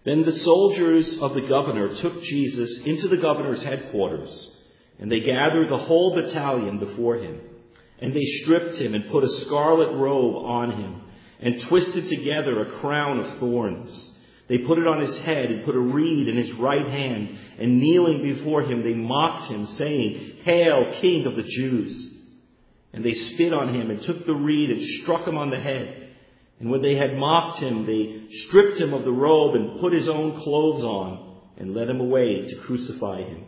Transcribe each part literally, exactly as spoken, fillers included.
Then the soldiers of the governor took Jesus into the governor's headquarters, and they gathered the whole battalion before him. And they stripped him and put a scarlet robe on him, and twisted together a crown of thorns. They put it on his head and put a reed in his right hand, and kneeling before him, they mocked him, saying, "Hail, King of the Jews!" And they spit on him and took the reed and struck him on the head. And when they had mocked him, they stripped him of the robe and put his own clothes on and led him away to crucify him.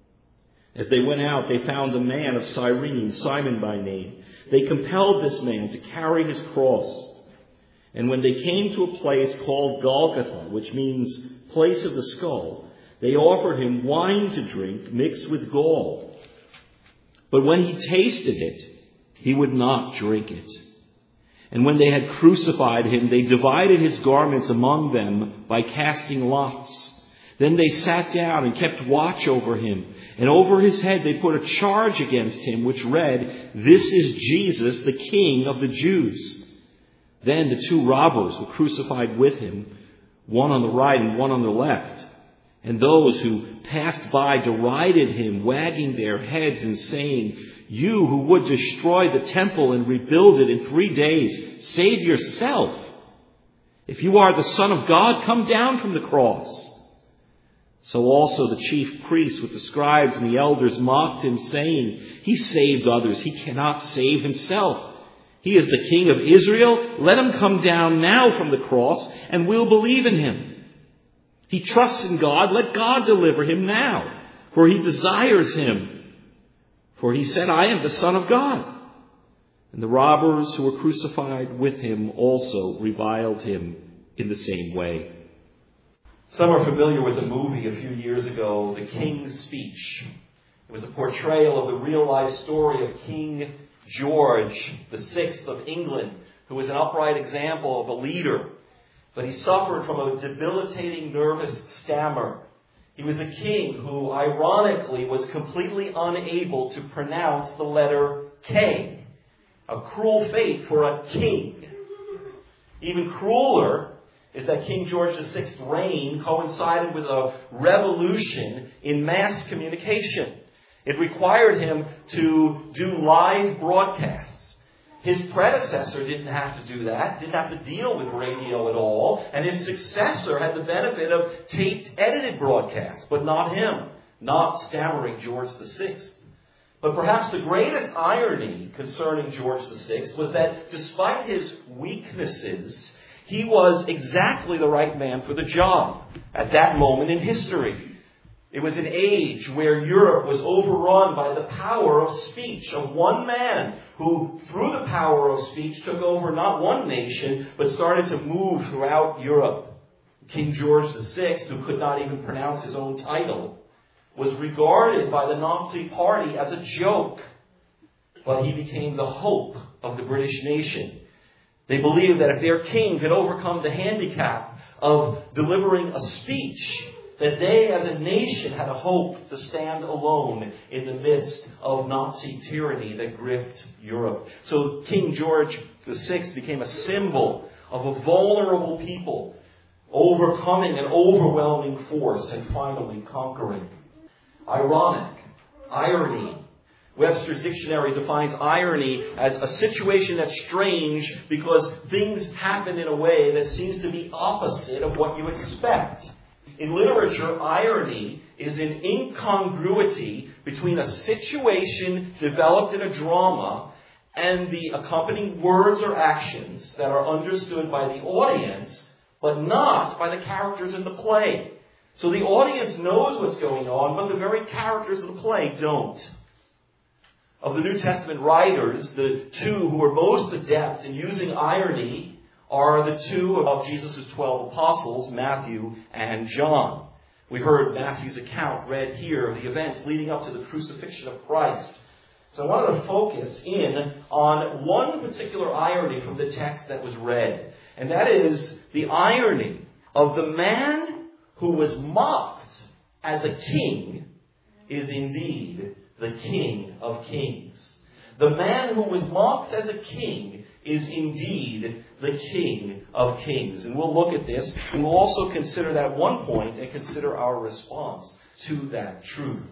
As they went out, they found a man of Cyrene, Simon by name. They compelled this man to carry his cross. And when they came to a place called Golgotha, which means place of the skull, they offered him wine to drink mixed with gall. But when he tasted it, he would not drink it. And when they had crucified him, they divided his garments among them by casting lots. Then they sat down and kept watch over him. And over his head they put a charge against him, which read, "This is Jesus, the King of the Jews." Then the two robbers were crucified with him, one on the right and one on the left. And those who passed by derided him, wagging their heads and saying, "You who would destroy the temple and rebuild it in three days, save yourself. If you are the Son of God, come down from the cross." So also the chief priests with the scribes and the elders mocked him, saying, "He saved others. He cannot save himself. He is the King of Israel. Let him come down now from the cross, and we'll believe in him. He trusts in God. Let God deliver him now, for he desires him. For he said, 'I am the Son of God.'" And the robbers who were crucified with him also reviled him in the same way. Some are familiar with the movie a few years ago, The King's Speech. It was a portrayal of the real-life story of King George the Sixth of England, who was an upright example of a leader. But he suffered from a debilitating nervous stammer. He was a king who, ironically, was completely unable to pronounce the letter K. A cruel fate for a king. Even crueler is that King George the Sixth's reign coincided with a revolution in mass communication. It required him to do live broadcasts. His predecessor didn't have to do that, didn't have to deal with radio at all, and his successor had the benefit of taped, edited broadcasts, but not him, not stammering George the Sixth. But perhaps the greatest irony concerning George the Sixth was that despite his weaknesses, he was exactly the right man for the job at that moment in history. It was an age where Europe was overrun by the power of speech of one man who, through the power of speech, took over not one nation, but started to move throughout Europe. King George the Sixth, who could not even pronounce his own title, was regarded by the Nazi Party as a joke. But he became the hope of the British nation. They believed that if their king could overcome the handicap of delivering a speech, that they as a nation had a hope to stand alone in the midst of Nazi tyranny that gripped Europe. So King George the Sixth became a symbol of a vulnerable people overcoming an overwhelming force and finally conquering. Ironic, irony. Webster's dictionary defines irony as a situation that's strange because things happen in a way that seems to be opposite of what you expect. In literature, irony is an incongruity between a situation developed in a drama and the accompanying words or actions that are understood by the audience, but not by the characters in the play. So the audience knows what's going on, but the very characters of the play don't. Of the New Testament writers, the two who are most adept in using irony are the two of Jesus' twelve apostles, Matthew and John. We heard Matthew's account read here of the events leading up to the crucifixion of Christ. So I wanted to focus in on one particular irony from the text that was read. And that is the irony of the man who was mocked as a king is indeed the King of Kings. The man who was mocked as a king is indeed the King of Kings. And we'll look at this, and we'll also consider that one point and consider our response to that truth.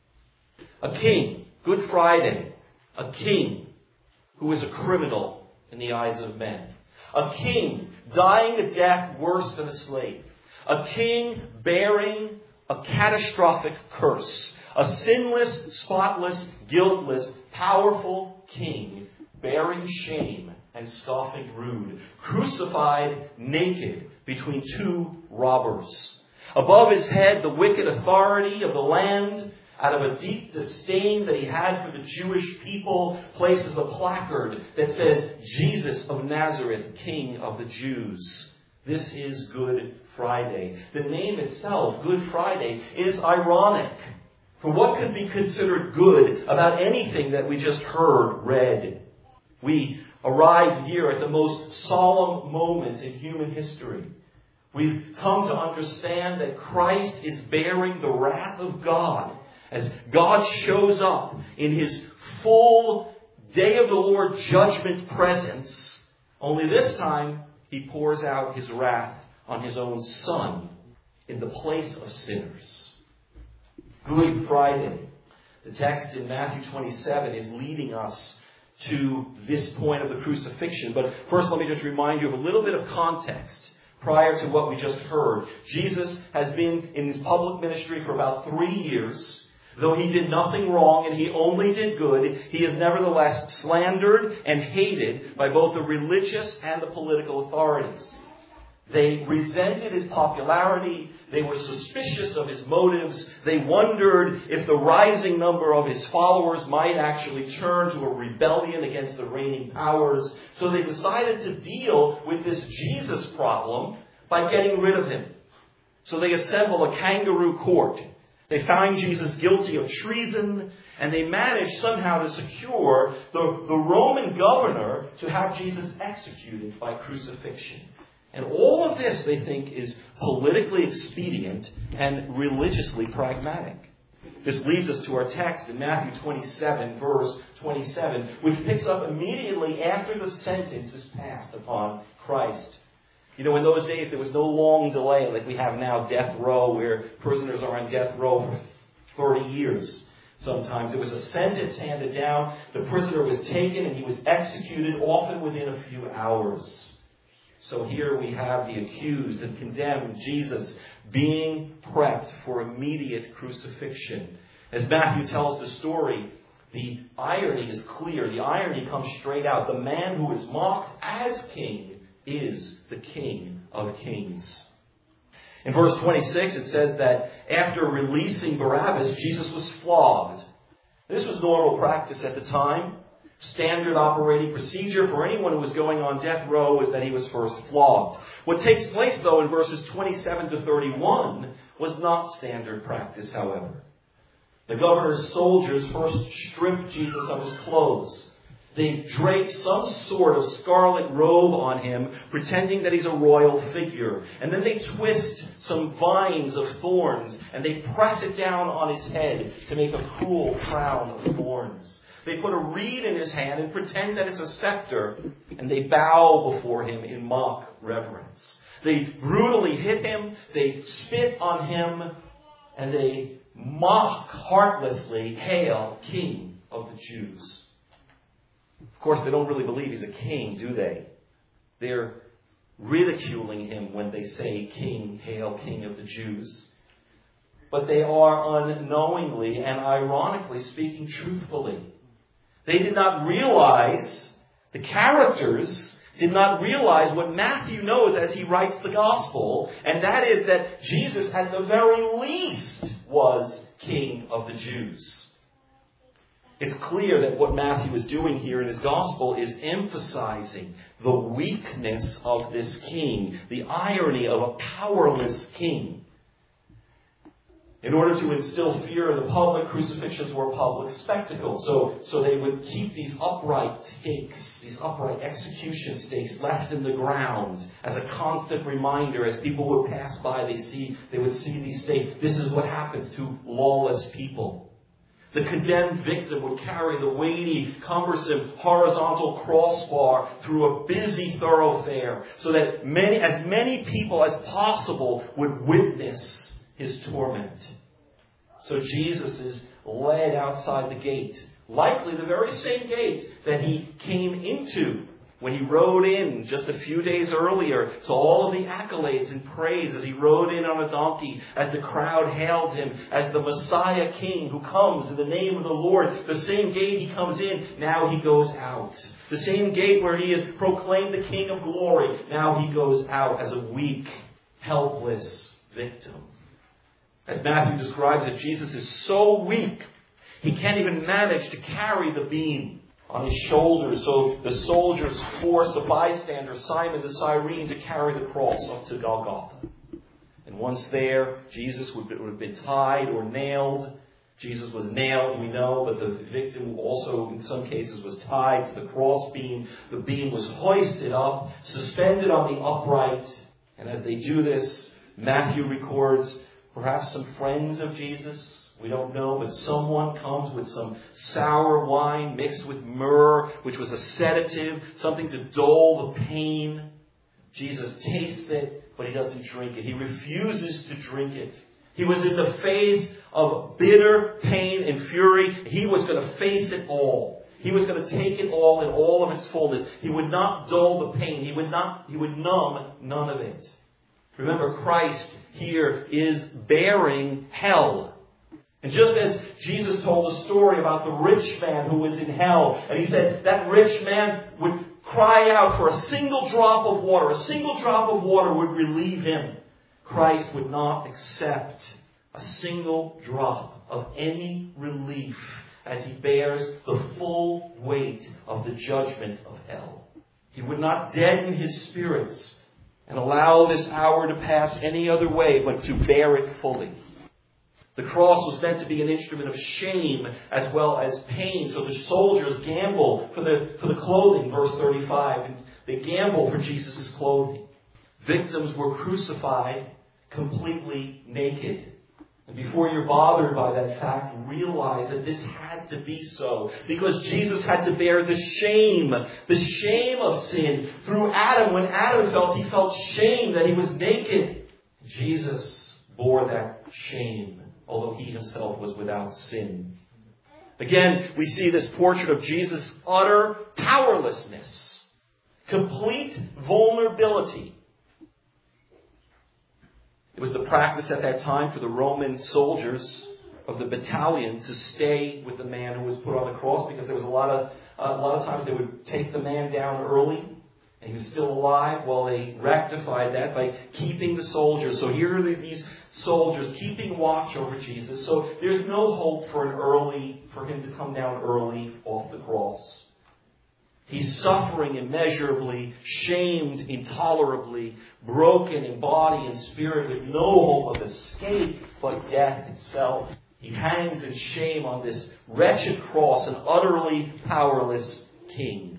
A king, Good Friday, a king who is a criminal in the eyes of men. A king dying a death worse than a slave. A king bearing a catastrophic curse. A sinless, spotless, guiltless, powerful king bearing shame and scoffing rude. Crucified naked between two robbers. Above his head, the wicked authority of the land, out of a deep disdain that he had for the Jewish people, places a placard that says, Jesus of Nazareth, King of the Jews. This is Good Friday. The name itself, Good Friday, is ironic. For what could be considered good about anything that we just heard read? We arrive here at the most solemn moment in human history. We've come to understand that Christ is bearing the wrath of God as God shows up in his full day of the Lord judgment presence. Only this time, he pours out his wrath on his own Son in the place of sinners. Good Friday. The text in Matthew twenty-seven is leading us to this point of the crucifixion. But first, let me just remind you of a little bit of context prior to what we just heard. Jesus has been in his public ministry for about three years. Though he did nothing wrong and he only did good, he is nevertheless slandered and hated by both the religious and the political authorities. They resented his popularity. They were suspicious of his motives. They wondered if the rising number of his followers might actually turn to a rebellion against the reigning powers. So they decided to deal with this Jesus problem by getting rid of him. So they assemble a kangaroo court. They find Jesus guilty of treason, and they manage somehow to secure the, the Roman governor to have Jesus executed by crucifixion. And all of this, they think, is politically expedient and religiously pragmatic. This leads us to our text in Matthew twenty-seven, verse twenty-seven, which picks up immediately after the sentence is passed upon Christ. You know, in those days, there was no long delay like we have now, death row, where prisoners are on death row for thirty years. Sometimes there was a sentence handed down, the prisoner was taken, and he was executed, often within a few hours. So here we have the accused and condemned Jesus being prepped for immediate crucifixion. As Matthew tells the story, the irony is clear. The irony comes straight out. The man who is mocked as king is the King of Kings. In verse twenty-six, it says that after releasing Barabbas, Jesus was flogged. This was normal practice at the time. Standard operating procedure for anyone who was going on death row was that he was first flogged. What takes place, though, in verses twenty-seven to thirty-one was not standard practice, however. The governor's soldiers first stripped Jesus of his clothes. They drape some sort of scarlet robe on him, pretending that he's a royal figure. And then they twist some vines of thorns, and they press it down on his head to make a cruel crown of thorns. They put a reed in his hand and pretend that it's a scepter, and they bow before him in mock reverence. They brutally hit him, they spit on him, and they mock heartlessly, "Hail, King of the Jews." Of course, they don't really believe he's a king, do they? They're ridiculing him when they say, "King, hail, King of the Jews." But they are unknowingly and ironically speaking truthfully. They did not realize, the characters did not realize what Matthew knows as he writes the gospel, and that is that Jesus at the very least was King of the Jews. It's clear that what Matthew is doing here in his gospel is emphasizing the weakness of this king, the irony of a powerless king. In order to instill fear in the public, crucifixions were a public spectacle. So, so they would keep these upright stakes, these upright execution stakes left in the ground as a constant reminder. As people would pass by, they see, they would see these stakes. This is what happens to lawless people. The condemned victim would carry the weighty, cumbersome, horizontal crossbar through a busy thoroughfare so that many, as many people as possible would witness his torment. So Jesus is led outside the gate, likely the very same gate that he came into when he rode in just a few days earlier. So all of the accolades and praise as he rode in on a donkey, as the crowd hailed him as the Messiah King who comes in the name of the Lord. The same gate he comes in, now he goes out. The same gate where he is proclaimed the King of glory, now he goes out as a weak, helpless victim. As Matthew describes it, Jesus is so weak, he can't even manage to carry the beam on his shoulders. So the soldiers force a bystander, Simon the Cyrene, to carry the cross up to Golgotha. And once there, Jesus would, would have been tied or nailed. Jesus was nailed, we know, but the victim also, in some cases, was tied to the cross beam. The beam was hoisted up, suspended on the upright. And as they do this, Matthew records perhaps some friends of Jesus, we don't know, but someone comes with some sour wine mixed with myrrh, which was a sedative, something to dull the pain. Jesus tastes it, but he doesn't drink it. He refuses to drink it. He was in the face of bitter pain and fury. He was going to face it all. He was going to take it all in all of its fullness. He would not dull the pain. He would not, he would numb none of it. Remember, Christ here is bearing hell. And just as Jesus told a story about the rich man who was in hell, and he said that rich man would cry out for a single drop of water. A single drop of water would relieve him. Christ would not accept a single drop of any relief as he bears the full weight of the judgment of hell. He would not deaden his spirits and allow this hour to pass any other way but to bear it fully. The cross was meant to be an instrument of shame as well as pain. So the soldiers gamble for the, for the clothing, verse thirty-five. And they gamble for Jesus' clothing. Victims were crucified completely naked. And before you're bothered by that fact, realize that this had to be so. Because Jesus had to bear the shame, the shame of sin. Through Adam, when Adam felt, he felt shame that he was naked. Jesus bore that shame, although he himself was without sin. Again, we see this portrait of Jesus' utter powerlessness, complete vulnerability. It was the practice at that time for the Roman soldiers of the battalion to stay with the man who was put on the cross, because there was a lot of uh, a lot of times they would take the man down early and he was still alive. Well, they rectified that by keeping the soldiers. So here are these soldiers keeping watch over Jesus. So there's no hope for an early for him to come down early off the cross. He's suffering immeasurably, shamed intolerably, broken in body and spirit, with no hope of escape but death itself. He hangs in shame on this wretched cross, an utterly powerless king.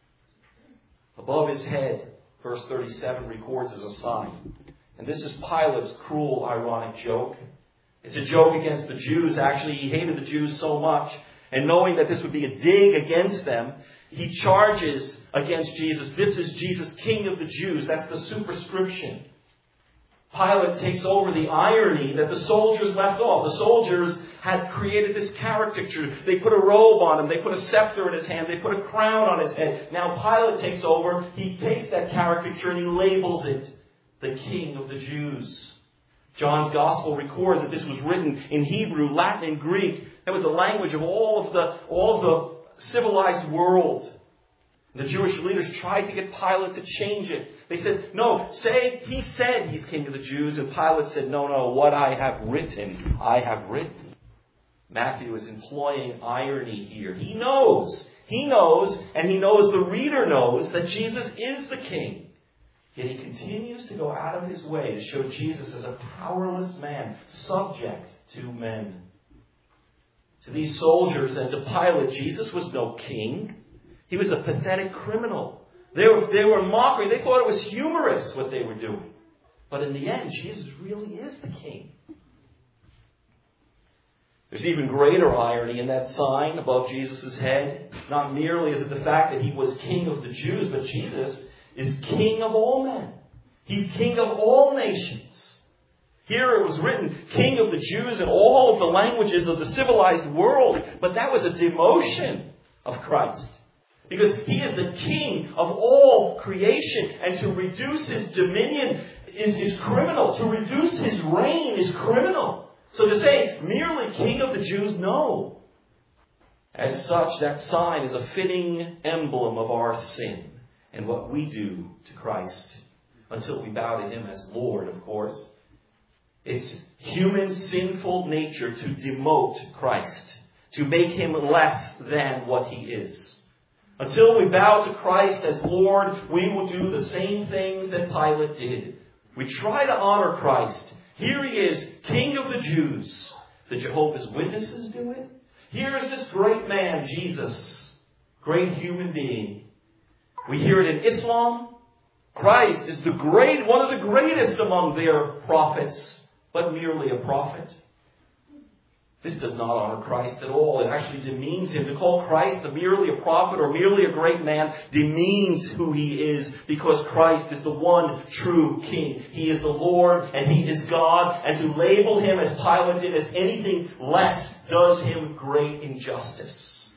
Above his head, verse thirty-seven records as a sign. And this is Pilate's cruel, ironic joke. It's a joke against the Jews. Actually, he hated the Jews so much. And knowing that this would be a dig against them, he charges against Jesus. This is Jesus, King of the Jews. That's the superscription. Pilate takes over the irony that the soldiers left off. The soldiers had created this caricature. They put a robe on him. They put a scepter in his hand. They put a crown on his head. Now Pilate takes over. He takes that caricature and he labels it the King of the Jews. John's Gospel records that this was written in Hebrew, Latin, and Greek. That was the language of all of the, all of the civilized world. The Jewish leaders tried to get Pilate to change it. They said, no, say, he said he's King of the Jews. And Pilate said, no, no, what I have written, I have written. Matthew is employing irony here. He knows, he knows, and he knows the reader knows that Jesus is the King. Yet he continues to go out of his way to show Jesus as a powerless man, subject to men. To these soldiers and to Pilate, Jesus was no king. He was a pathetic criminal. They were, they were mocking. They thought it was humorous what they were doing. But in the end, Jesus really is the king. There's even greater irony in that sign above Jesus' head. Not merely is it the fact that he was king of the Jews, but Jesus is king of all men. He's king of all nations. Here it was written, king of the Jews in all of the languages of the civilized world. But that was a demotion of Christ. Because he is the king of all creation. And to reduce his dominion is, is criminal. To reduce his reign is criminal. So to say merely king of the Jews, no. As such, that sign is a fitting emblem of our sin and what we do to Christ until we bow to him as Lord, of course. It's human sinful nature to demote Christ, to make him less than what he is. Until we bow to Christ as Lord, we will do the same things that Pilate did. We try to honor Christ. Here he is, King of the Jews. The Jehovah's Witnesses do it. Here is this great man, Jesus, great human being. We hear it in Islam. Christ is the great, one of the greatest among their prophets, but merely a prophet. This does not honor Christ at all. It actually demeans him. To call Christ a merely a prophet or merely a great man demeans who he is, because Christ is the one true king. He is the Lord and he is God. And to label him, as Pilate did, as anything less does him great injustice.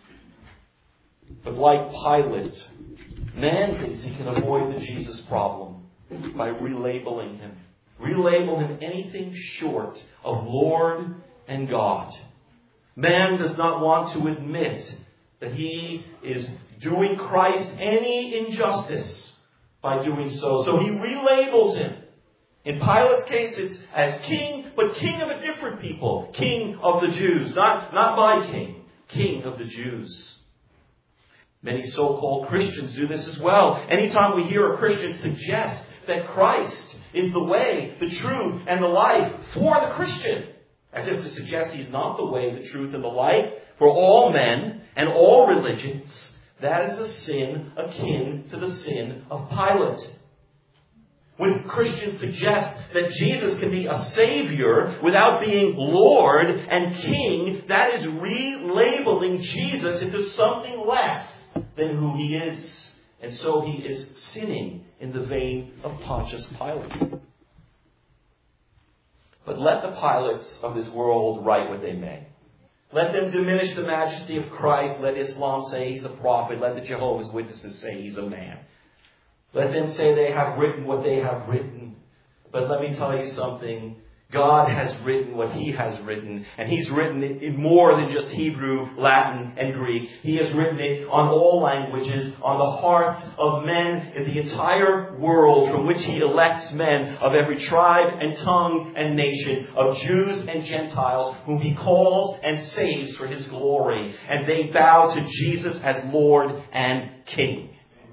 But like Pilate, man thinks he can avoid the Jesus problem by relabeling him. Relabel him anything short of Lord and God. Man does not want to admit that he is doing Christ any injustice by doing so. So he relabels him. In Pilate's case, it's as king, but king of a different people. King of the Jews. Not, not my king. King of the Jews. Many so-called Christians do this as well. Anytime we hear a Christian suggest that Christ is the way, the truth, and the life for the Christian, as if to suggest he's not the way, the truth, and the life for all men and all religions, that is a sin akin to the sin of Pilate. When Christians suggest that Jesus can be a Savior without being Lord and King, that is relabeling Jesus into something less than who he is. And so he is sinning in the vein of Pontius Pilate. But let the Pilates of this world write what they may. Let them diminish the majesty of Christ. Let Islam say he's a prophet. Let the Jehovah's Witnesses say he's a man. Let them say they have written what they have written. But let me tell you something. God has written what he has written. And he's written it in more than just Hebrew, Latin, and Greek. He has written it on all languages, on the hearts of men in the entire world, from which he elects men of every tribe and tongue and nation, of Jews and Gentiles, whom he calls and saves for his glory. And they bow to Jesus as Lord and King.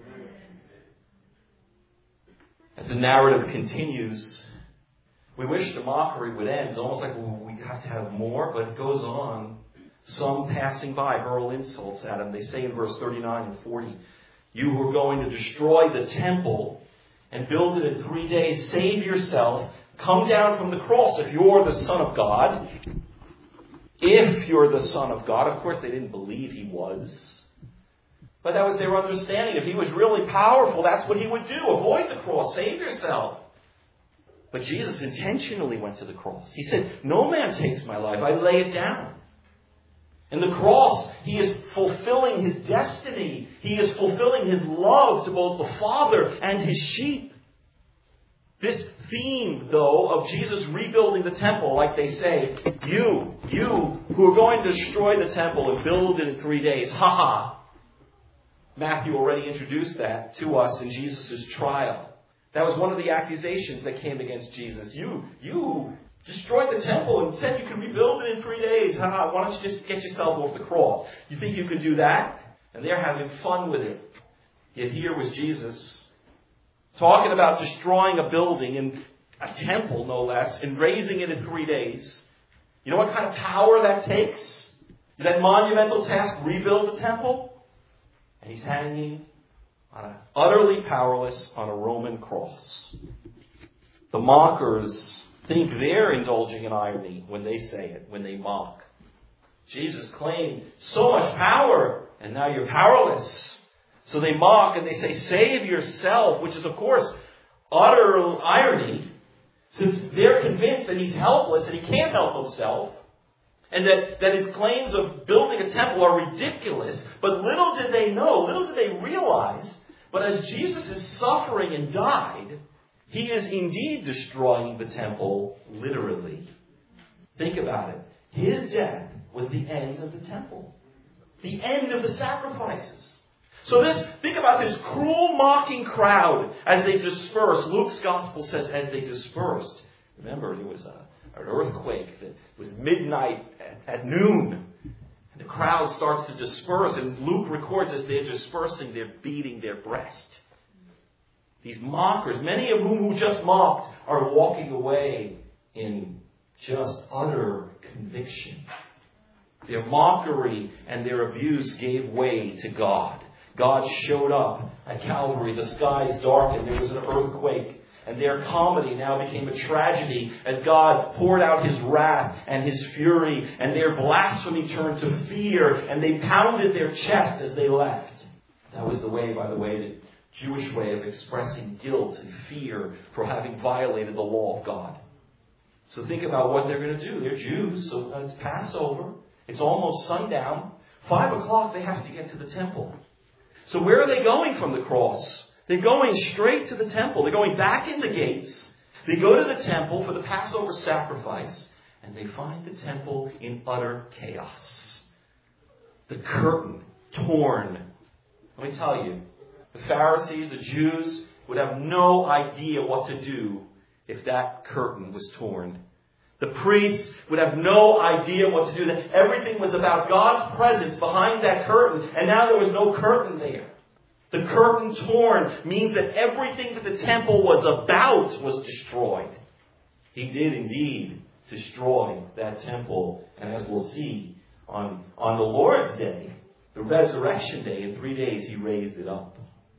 As the narrative continues, we wish the mockery would end. It's almost like well, we have to have more, but it goes on. Some passing by hurl insults at him. They say in verse thirty-nine and forty, you who are going to destroy the temple and build it in three days, save yourself. Come down from the cross if you're the Son of God. If you're the Son of God. Of course, they didn't believe he was. But that was their understanding. If he was really powerful, that's what he would do. Avoid the cross. Save yourself. But Jesus intentionally went to the cross. He said, no man takes my life. I lay it down. In the cross, he is fulfilling his destiny. He is fulfilling his love to both the Father and his sheep. This theme, though, of Jesus rebuilding the temple, like they say, you, you who are going to destroy the temple and build it in three days, ha ha. Matthew already introduced that to us in Jesus' trial. That was one of the accusations that came against Jesus. You, you destroyed the temple and said you could rebuild it in three days. Ha ha, why don't you just get yourself off the cross? You think you could do that? And they're having fun with it. Yet here was Jesus talking about destroying a building, in a temple no less, and raising it in three days. You know what kind of power that takes? That monumental task, rebuild the temple? And he's hanging on a, utterly powerless on a Roman cross. The mockers think they're indulging in irony when they say it, when they mock. Jesus claimed so much power, and now you're powerless. So they mock and they say, save yourself, which is, of course, utter irony, since they're convinced that he's helpless and he can't help himself, and that, that his claims of building a temple are ridiculous. But little did they know, little did they realize, but as Jesus is suffering and died, he is indeed destroying the temple literally. Think about it. His death was the end of the temple. The end of the sacrifices. So this, think about this cruel, mocking crowd as they disperse. Luke's gospel says as they dispersed. Remember, there was a, an earthquake that was midnight at, at noon. And the crowd starts to disperse. And Luke records as they're dispersing, they're beating their breast. These mockers, many of whom who just mocked, are walking away in just utter conviction. Their mockery and their abuse gave way to God. God showed up at Calvary. The skies darkened. There was an earthquake. And their comedy now became a tragedy as God poured out his wrath and his fury. And their blasphemy turned to fear. And they pounded their chest as they left. That was the way, by the way, the Jewish way of expressing guilt and fear for having violated the law of God. So think about what they're going to do. They're Jews, so it's Passover. It's almost sundown. Five o'clock, they have to get to the temple. So where are they going from the cross? They're going straight to the temple. They're going back in the gates. They go to the temple for the Passover sacrifice. And they find the temple in utter chaos. The curtain torn. Let me tell you, the Pharisees, the Jews, would have no idea what to do if that curtain was torn. The priests would have no idea what to do. That everything was about God's presence behind that curtain, and now there was no curtain there. The curtain torn means that everything that the temple was about was destroyed. He did indeed destroy that temple, and as we'll see on, on the Lord's Day, the resurrection day, in three days he raised it up.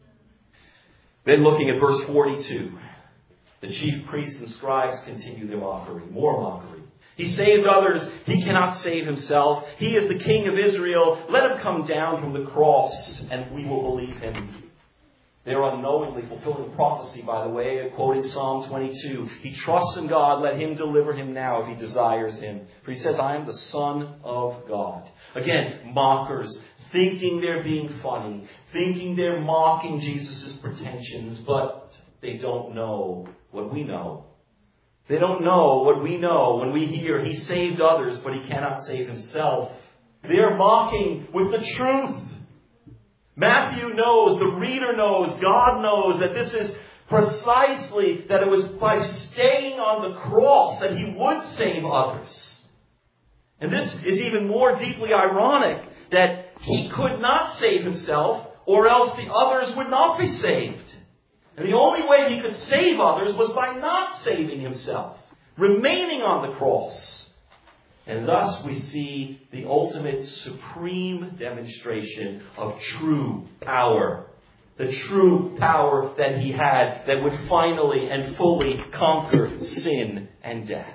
Then looking at verse forty-two. The chief priests and scribes continue their mockery. More mockery. He saved others. He cannot save himself. He is the King of Israel. Let him come down from the cross and we will believe him. They're unknowingly fulfilling prophecy, by the way, quoting Psalm twenty-two. He trusts in God. Let him deliver him now if he desires him. For he says, I am the Son of God. Again, mockers, thinking they're being funny, thinking they're mocking Jesus' pretensions, but they don't know what we know. They don't know what we know when we hear he saved others, but he cannot save himself. They're mocking with the truth. Matthew knows, the reader knows, God knows that this is precisely that it was by staying on the cross that he would save others. And this is even more deeply ironic, that he could not save himself, or else the others would not be saved. And the only way he could save others was by not saving himself, remaining on the cross. And thus we see the ultimate supreme demonstration of true power. The true power that he had that would finally and fully conquer sin and death.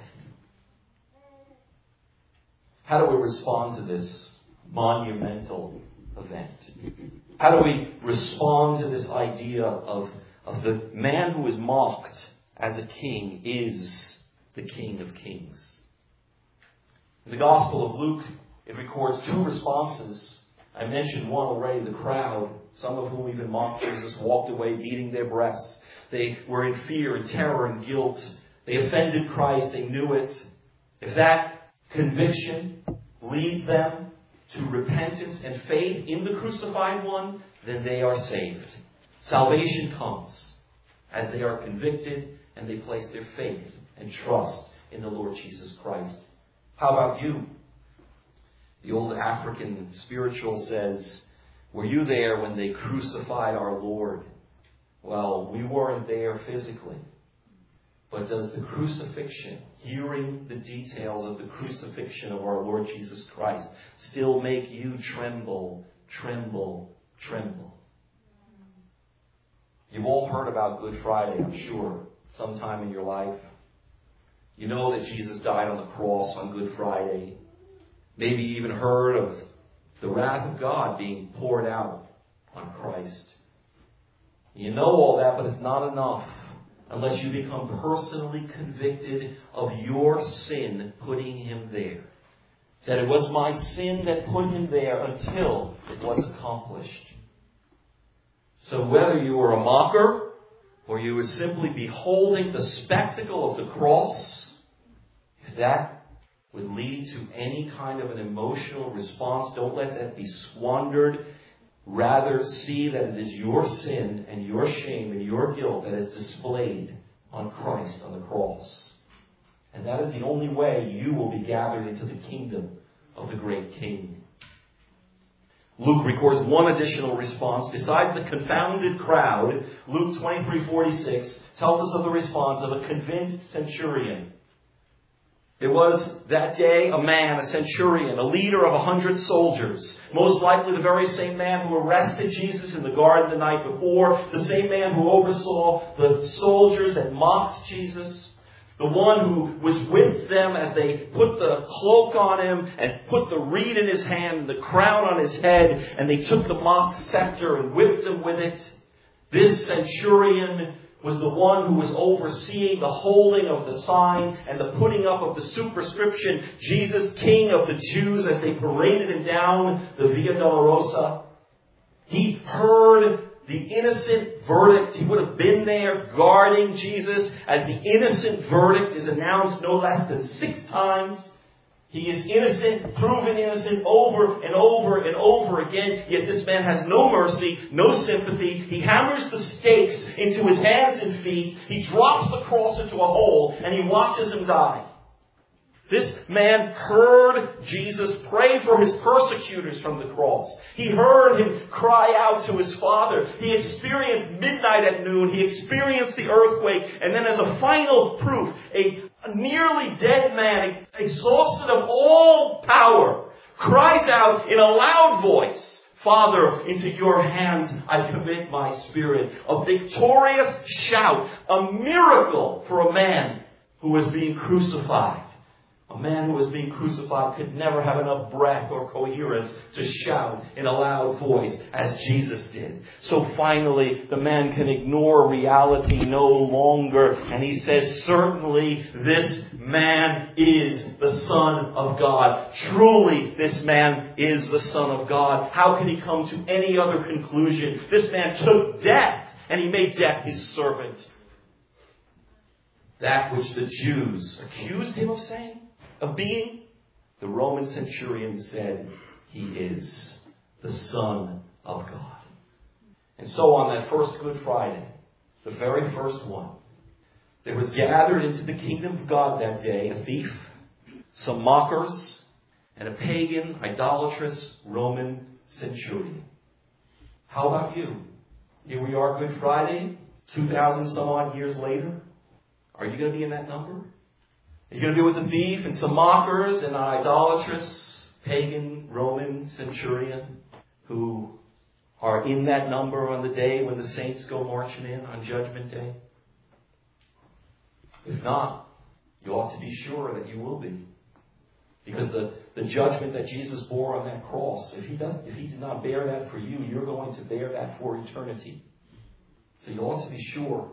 How do we respond to this monumental event? How do we respond to this idea of Of the man who is mocked as a king is the King of Kings? In the Gospel of Luke, it records two responses. I mentioned one already, the crowd, some of whom even mocked Jesus, walked away beating their breasts. They were in fear and terror and guilt. They offended Christ. They knew it. If that conviction leads them to repentance and faith in the crucified one, then they are saved. Salvation comes as they are convicted and they place their faith and trust in the Lord Jesus Christ. How about you? The old African spiritual says, were you there when they crucified our Lord? Well, we weren't there physically. But does the crucifixion, hearing the details of the crucifixion of our Lord Jesus Christ, still make you tremble, tremble, tremble? You've all heard about Good Friday, I'm sure, sometime in your life. You know that Jesus died on the cross on Good Friday. maybe even heard of the wrath of God being poured out on Christ. You know all that, but it's not enough unless you become personally convicted of your sin putting him there. That it was my sin that put him there until it was accomplished. So whether you were a mocker or you were simply beholding the spectacle of the cross, if that would lead to any kind of an emotional response, don't let that be squandered. Rather, see that it is your sin and your shame and your guilt that is displayed on Christ on the cross. And that is the only way you will be gathered into the kingdom of the great King. Luke records one additional response. Besides the confounded crowd, Luke twenty-three forty-six tells us of the response of a convinced centurion. There was that day a man, a centurion, a leader of a hundred soldiers, most likely the very same man who arrested Jesus in the garden the night before, the same man who oversaw the soldiers that mocked Jesus, the one who was with them as they put the cloak on him and put the reed in his hand and the crown on his head, and they took the mock scepter and whipped him with it. This centurion was the one who was overseeing the holding of the sign and the putting up of the superscription, Jesus, King of the Jews, as they paraded him down the Via Dolorosa. He heard the innocent verdict. He would have been there guarding Jesus as the innocent verdict is announced no less than six times. He is innocent, proven innocent over and over and over again. Yet this man has no mercy, no sympathy. He hammers the stakes into his hands and feet. He drops the cross into a hole and he watches him die. This man heard Jesus pray for his persecutors from the cross. He heard him cry out to his Father. He experienced midnight at noon. He experienced the earthquake. And then as a final proof, a A nearly dead man, exhausted of all power, cries out in a loud voice, Father, into your hands I commit my spirit. A victorious shout, a miracle for a man who was being crucified. A man who was being crucified could never have enough breath or coherence to shout in a loud voice as Jesus did. So finally, the man can ignore reality no longer. And he says, certainly this man is the Son of God. Truly, this man is the Son of God. How can he come to any other conclusion? This man took death and he made death his servant. That which the Jews accused him of saying, of being, the Roman centurion said, he is the Son of God. And so on that first Good Friday, the very first one, there was gathered into the kingdom of God that day a thief, some mockers, and a pagan, idolatrous Roman centurion. How about you? Here we are, Good Friday, two thousand some odd years later. Are you going to be in that number? Are you going to be with a thief and some mockers and an idolatrous pagan Roman centurion who are in that number on the day when the saints go marching in on Judgment Day? If not, you ought to be sure that you will be. Because the, the judgment that Jesus bore on that cross, if he, does, if he did not bear that for you, you're going to bear that for eternity. So you ought to be sure.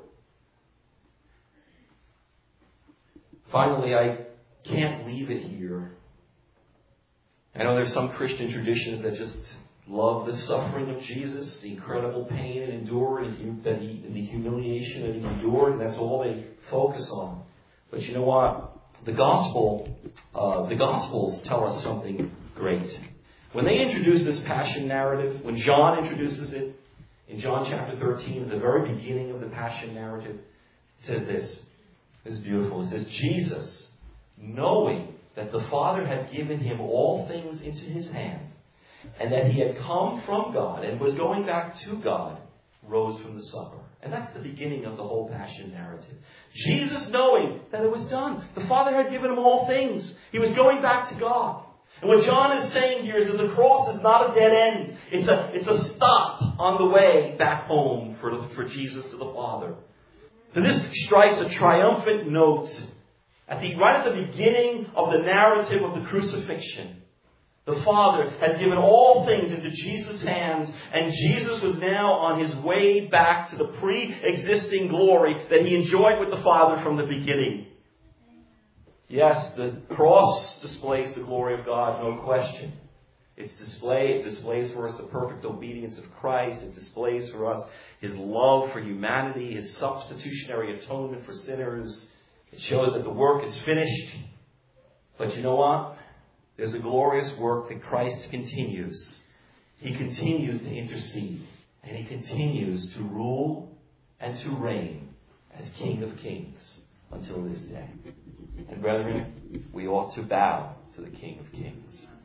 Finally, I can't leave it here. I know there's some Christian traditions that just love the suffering of Jesus, the incredible pain and endured, and that he, the humiliation that he endured, and that's all they focus on. But you know what? The gospel, uh, the Gospels tell us something great. When they introduce this passion narrative, when John introduces it in John chapter thirteen, at the very beginning of the passion narrative, it says this. This is beautiful. It says, Jesus, knowing that the Father had given him all things into his hand, and that he had come from God and was going back to God, rose from the supper. And that's the beginning of the whole passion narrative. Jesus, knowing that it was done. The Father had given him all things. He was going back to God. And what John is saying here is that the cross is not a dead end. It's a, it's a stop on the way back home for, for Jesus to the Father. So this strikes a triumphant note at the, right at the beginning of the narrative of the crucifixion. The Father has given all things into Jesus' hands, and Jesus was now on his way back to the pre-existing glory that he enjoyed with the Father from the beginning. Yes, the cross displays the glory of God, no question. It's display, it displays for us the perfect obedience of Christ. It displays for us his love for humanity, his substitutionary atonement for sinners. It shows that the work is finished. But you know what? There's a glorious work that Christ continues. He continues to intercede. And he continues to rule and to reign as King of Kings until this day. And brethren, we ought to bow to the King of Kings.